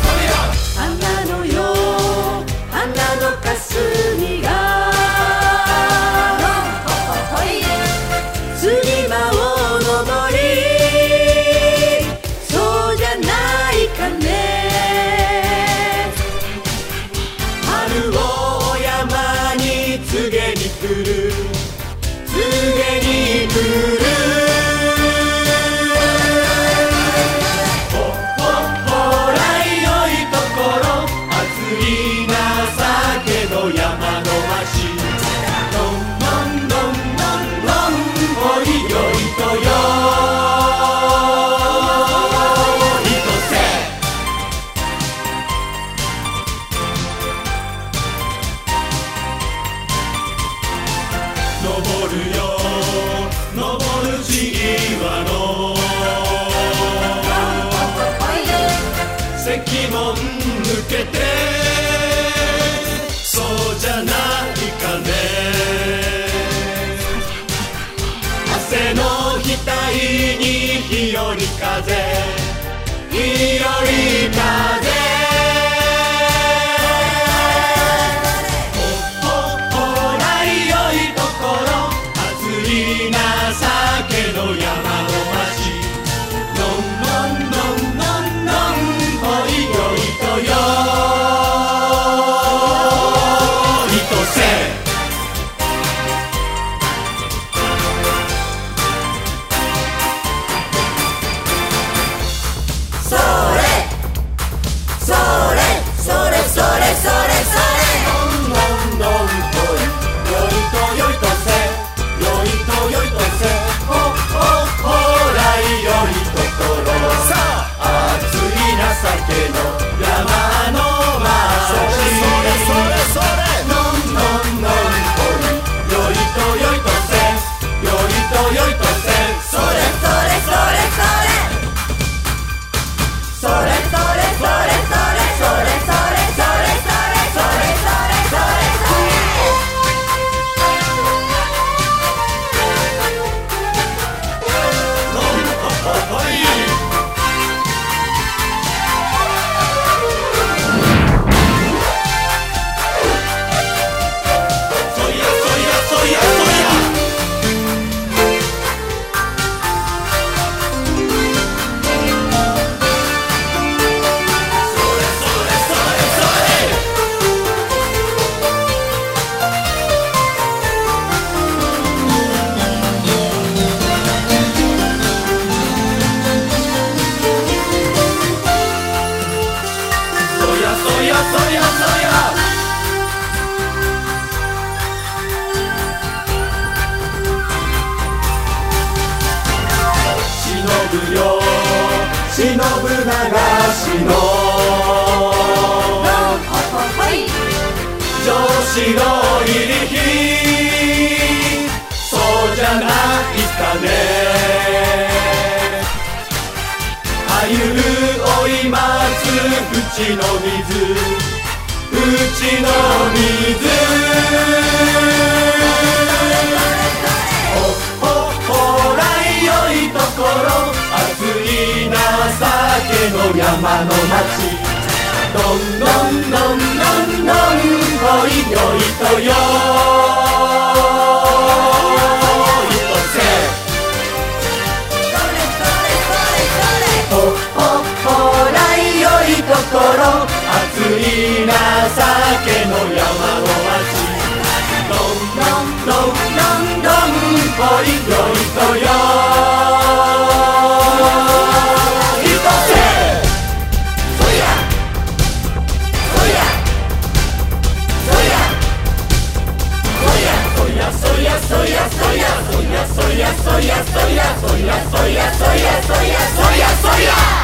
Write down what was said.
花のよ花の霞が釣り場を登りそうじゃないかね春を山に告げに来る告げに来るほらよいところ暑い情けの山の町のんのんのんのんのんほいよいとよいとせ登るよ登る地岩の石門抜けてそうじゃないかね汗の額に日和風日和風ほらよいところ暑い情けの山の町のんのんのんのんのんほいよいとよいとせそれそれそれそれそれそれのんのんのんほいよいとよいとせよいとよいとせほらよいところ暑い情けの山の町のんのんのんほいよいとよいとせよいとよいとせそれそれそれそれそれそれそれそれそれそれそれそれそれそれそれそ忍ぶ流しの上司の入り日そうじゃないかねあゆる追います淵の水淵の水ほらよいところ暑い情けの山の町どんどんどんどんどんほいよいとよいとせほらよいところ暑い情けの山の町どんどんどんどんどんほいよいとよそやそやそやそやそやそやそやそやそやそや